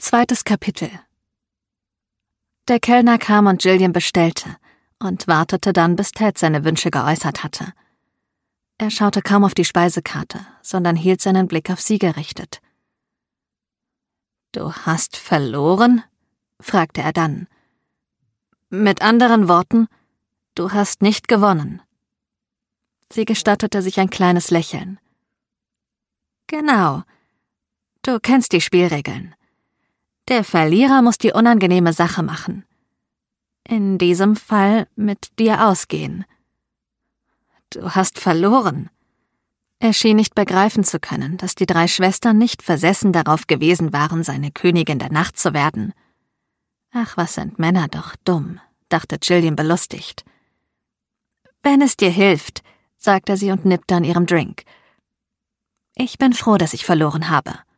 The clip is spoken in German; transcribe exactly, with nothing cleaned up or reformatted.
Zweites Kapitel. Der Kellner kam und Gillian bestellte und wartete dann, bis Ted seine Wünsche geäußert hatte. Er schaute kaum auf die Speisekarte, sondern hielt seinen Blick auf sie gerichtet. »Du hast verloren?« fragte er dann. »Mit anderen Worten, du hast nicht gewonnen.« Sie gestattete sich ein kleines Lächeln. »Genau. Du kennst die Spielregeln. Der Verlierer muss die unangenehme Sache machen. In diesem Fall mit dir ausgehen.« »Du hast verloren.« Er schien nicht begreifen zu können, dass die drei Schwestern nicht versessen darauf gewesen waren, seine Königin der Nacht zu werden. »Ach, was sind Männer doch dumm«, dachte Gillian belustigt. »Wenn es dir hilft«, sagte sie und nippte an ihrem Drink. »Ich bin froh, dass ich verloren habe.«